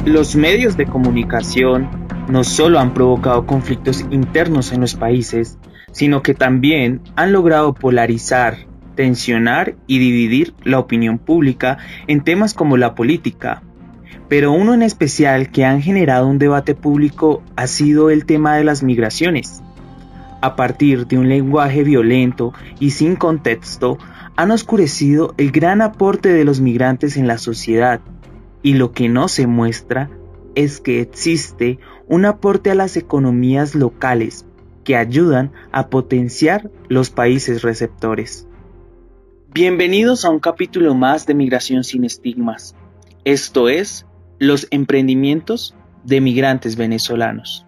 Los medios de comunicación no solo han provocado conflictos internos en los países, sino que también han logrado polarizar, tensionar y dividir la opinión pública en temas como la política. Pero uno en especial que han generado un debate público ha sido el tema de las migraciones. A partir de un lenguaje violento y sin contexto, han oscurecido el gran aporte de los migrantes en la sociedad, y lo que no se muestra es que existe un aporte a las economías locales que ayudan a potenciar los países receptores. Bienvenidos a un capítulo más de Migración sin Estigmas. Esto es los emprendimientos de migrantes venezolanos.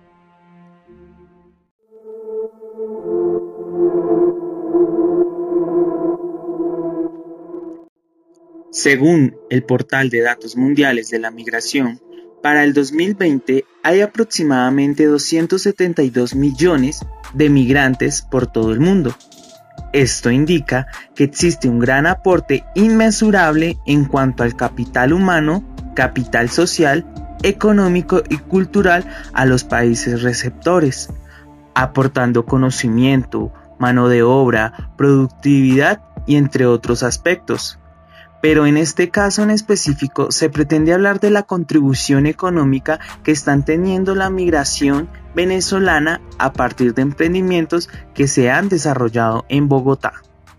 Según el portal de datos mundiales de la migración, para el 2020 hay aproximadamente 272 millones de migrantes por todo el mundo. Esto indica que existe un gran aporte inmensurable en cuanto al capital humano, capital social, económico y cultural a los países receptores, aportando conocimiento, mano de obra, productividad y entre otros aspectos. Pero en este caso en específico se pretende hablar de la contribución económica que están teniendo la migración venezolana a partir de emprendimientos que se han desarrollado en Bogotá.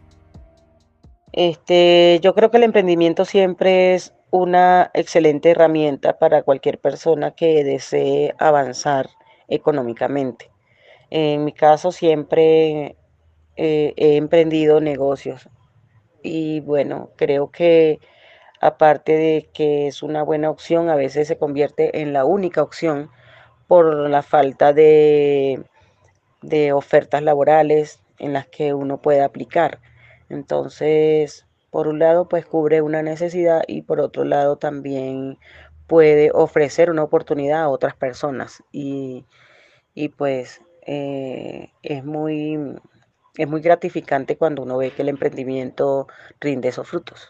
Yo creo que el emprendimiento siempre es una excelente herramienta para cualquier persona que desee avanzar económicamente. En mi caso siempre he emprendido negocios y bueno, creo que aparte de que es una buena opción, a veces se convierte en la única opción por la falta de ofertas laborales en las que uno puede aplicar. Entonces, por un lado, pues cubre una necesidad y por otro lado también puede ofrecer una oportunidad a otras personas y pues es muy gratificante cuando uno ve que el emprendimiento rinde esos frutos.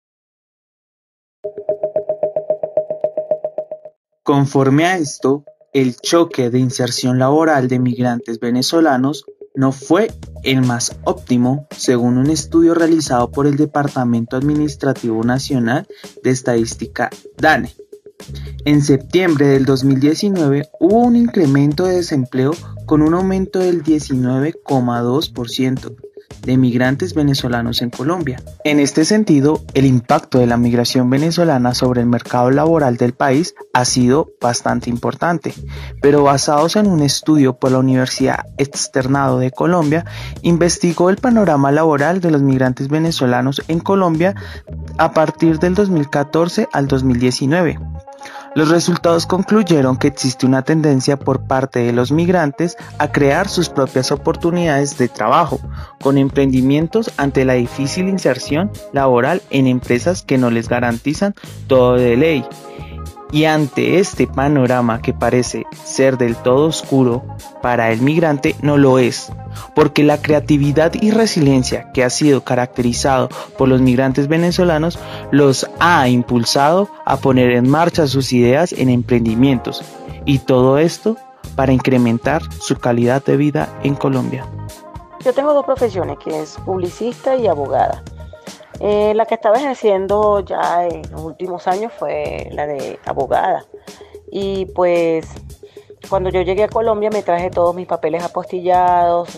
Conforme a esto, el choque de inserción laboral de migrantes venezolanos no fue el más óptimo, según un estudio realizado por el Departamento Administrativo Nacional de Estadística DANE. En septiembre del 2019 hubo un incremento de desempleo con un aumento del 19,2% de migrantes venezolanos en Colombia. En este sentido, el impacto de la migración venezolana sobre el mercado laboral del país ha sido bastante importante, pero basados en un estudio por la Universidad Externado de Colombia, investigó el panorama laboral de los migrantes venezolanos en Colombia a partir del 2014 al 2019. Los resultados concluyeron que existe una tendencia por parte de los migrantes a crear sus propias oportunidades de trabajo, con emprendimientos ante la difícil inserción laboral en empresas que no les garantizan todo de ley. Y ante este panorama que parece ser del todo oscuro, para el migrante no lo es, porque la creatividad y resiliencia que ha sido caracterizado por los migrantes venezolanos los ha impulsado a poner en marcha sus ideas en emprendimientos, y todo esto para incrementar su calidad de vida en Colombia. Yo tengo dos profesiones, que es publicista y abogada. La que estaba ejerciendo ya en los últimos años fue la de abogada. Y pues cuando yo llegué a Colombia me traje todos mis papeles apostillados,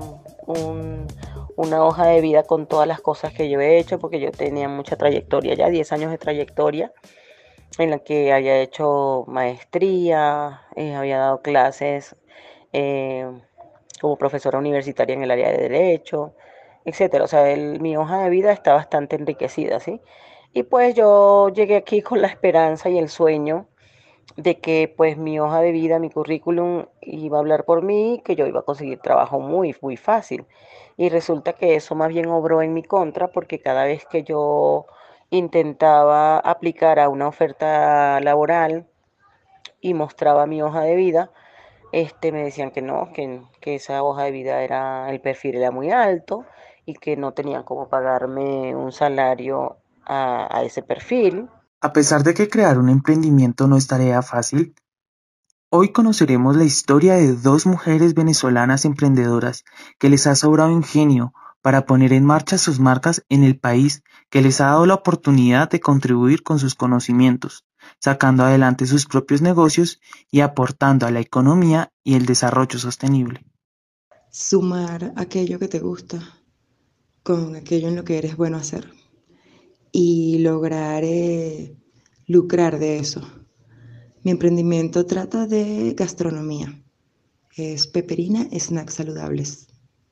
una hoja de vida con todas las cosas que yo he hecho, porque yo tenía mucha trayectoria, ya 10 años de trayectoria, en la que había hecho maestría, había dado clases eh, como profesora universitaria en el área de Derecho, etcétera. O sea, mi hoja de vida está bastante enriquecida, ¿sí? Y pues yo llegué aquí con la esperanza y el sueño de que pues mi hoja de vida, mi currículum iba a hablar por mí, que yo iba a conseguir trabajo muy, muy fácil. Y resulta que eso más bien obró en mi contra porque cada vez que yo intentaba aplicar a una oferta laboral y mostraba mi hoja de vida, me decían que no, que esa hoja de vida era, el perfil era muy alto y que no tenían cómo pagarme un salario a ese perfil. A pesar de que crear un emprendimiento no es tarea fácil, hoy conoceremos la historia de dos mujeres venezolanas emprendedoras que les ha sobrado ingenio para poner en marcha sus marcas en el país que les ha dado la oportunidad de contribuir con sus conocimientos, sacando adelante sus propios negocios y aportando a la economía y el desarrollo sostenible. Sumar aquello que te gusta con aquello en lo que eres bueno hacer y lograr lucrar de eso. Mi emprendimiento trata de gastronomía. Es Peperina Snacks Saludables.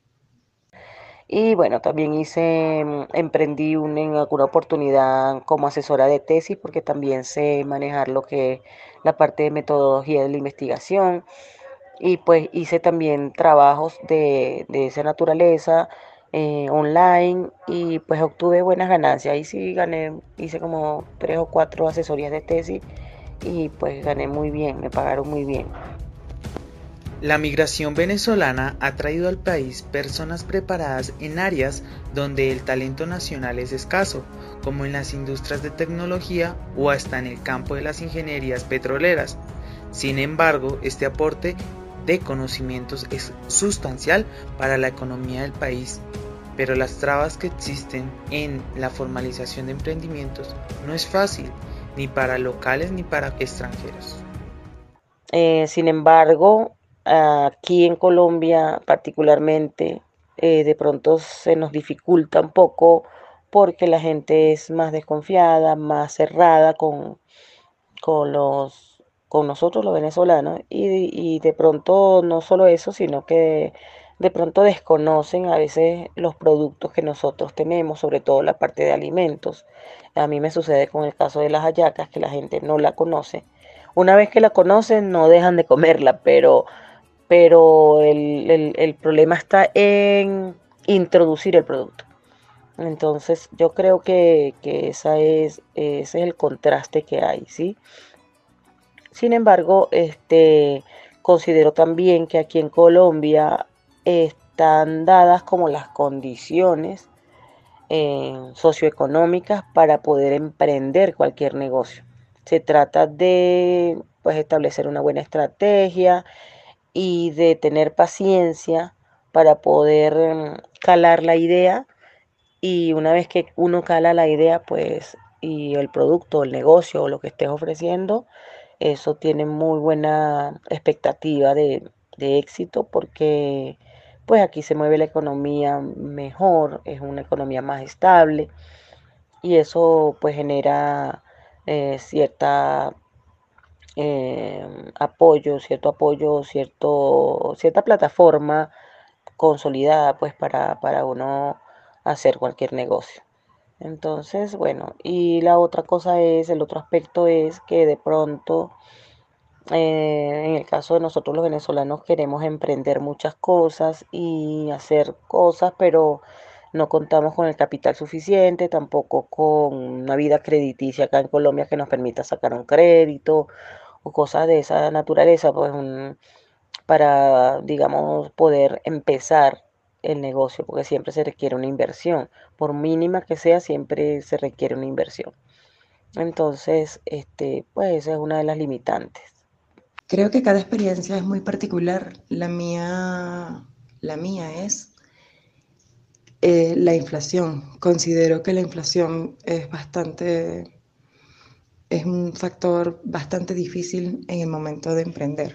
Y bueno, también emprendí en alguna oportunidad como asesora de tesis porque también sé manejar lo que es la parte de metodología de la investigación. Y pues hice también trabajos de esa naturaleza online y pues obtuve buenas ganancias. Ahí sí gané, hice como 3 o 4 asesorías de tesis y pues gané muy bien, me pagaron muy bien. La migración venezolana ha traído al país personas preparadas en áreas donde el talento nacional es escaso, como en las industrias de tecnología o hasta en el campo de las ingenierías petroleras. Sin embargo, este aporte de conocimientos es sustancial para la economía del país, pero las trabas que existen en la formalización de emprendimientos no es fácil, ni para locales ni para extranjeros. Sin embargo, aquí en Colombia particularmente, de pronto se nos dificulta un poco porque la gente es más desconfiada, más cerrada con con nosotros los venezolanos y de pronto no solo eso, sino que de pronto desconocen a veces los productos que nosotros tenemos, sobre todo la parte de alimentos. A mí me sucede con el caso de las hallacas, que la gente no la conoce. Una vez que la conocen, no dejan de comerla, pero el problema está en introducir el producto. Entonces, yo creo que ese es el contraste que hay, ¿sí? Sin embargo, considero también que aquí en Colombia están dadas como las condiciones socioeconómicas para poder emprender cualquier negocio. Se trata de pues establecer una buena estrategia y de tener paciencia para poder calar la idea y una vez que uno cala la idea, pues, y el producto, el negocio o lo que estés ofreciendo, eso tiene muy buena expectativa de éxito porque pues aquí se mueve la economía mejor, es una economía más estable y eso pues genera cierta cierta plataforma consolidada pues para uno hacer cualquier negocio. Entonces, bueno, y la otra cosa es, el otro aspecto es que de pronto, en el caso de nosotros los venezolanos, queremos emprender muchas cosas y hacer cosas, pero no contamos con el capital suficiente, tampoco con una vida crediticia acá en Colombia que nos permita sacar un crédito o cosas de esa naturaleza, pues para, digamos, poder empezar el negocio, porque siempre se requiere una inversión. Por mínima que sea, siempre se requiere una inversión. Entonces, pues esa es una de las limitantes. Creo que cada experiencia es muy particular. La mía es la inflación. Considero que la inflación es un factor bastante difícil en el momento de emprender.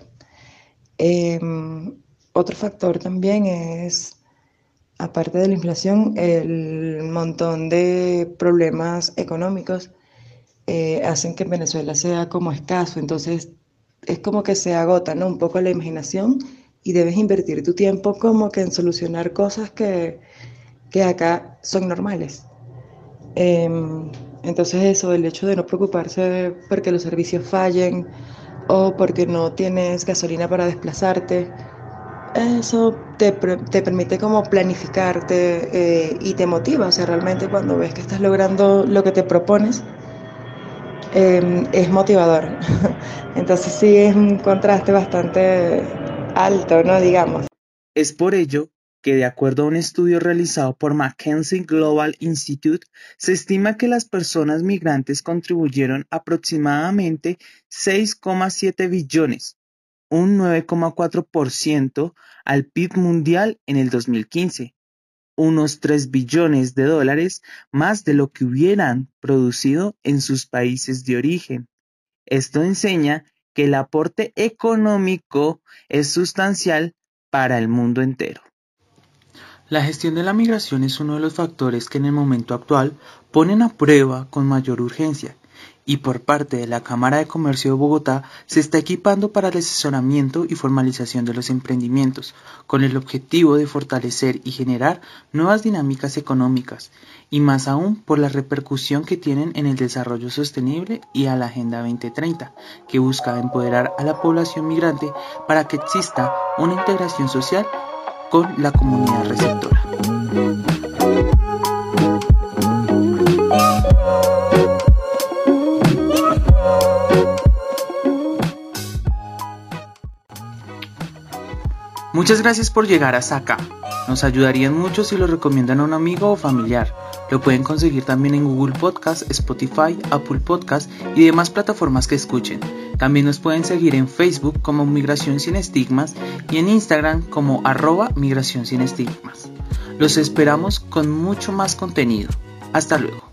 Otro factor también es, aparte de la inflación, el montón de problemas económicos hacen que Venezuela sea como escaso. Entonces es como que se agota, ¿no? Un poco la imaginación y debes invertir tu tiempo como que en solucionar cosas que acá son normales. Entonces eso, el hecho de no preocuparse porque los servicios fallen o porque no tienes gasolina para desplazarte, eso te permite como planificarte y te motiva. O sea, realmente cuando ves que estás logrando lo que te propones, es motivador. Entonces sí es un contraste bastante alto, ¿no? Digamos. Es por ello que de acuerdo a un estudio realizado por McKinsey Global Institute, se estima que las personas migrantes contribuyeron aproximadamente 6,7 billones, un 9,4% al PIB mundial en el 2015, unos 3 billones de dólares más de lo que hubieran producido en sus países de origen. Esto enseña que el aporte económico es sustancial para el mundo entero. La gestión de la migración es uno de los factores que en el momento actual ponen a prueba con mayor urgencia, y por parte de la Cámara de Comercio de Bogotá se está equipando para el asesoramiento y formalización de los emprendimientos, con el objetivo de fortalecer y generar nuevas dinámicas económicas, y más aún por la repercusión que tienen en el desarrollo sostenible y a la Agenda 2030, que busca empoderar a la población migrante para que exista una integración social con la comunidad receptora. Muchas gracias por llegar hasta acá. Nos ayudarían mucho si lo recomiendan a un amigo o familiar. Lo pueden conseguir también en Google Podcast, Spotify, Apple Podcast y demás plataformas que escuchen. También nos pueden seguir en Facebook como Migración Sin Estigmas y en Instagram como @Migración Sin Estigmas. Los esperamos con mucho más contenido. Hasta luego.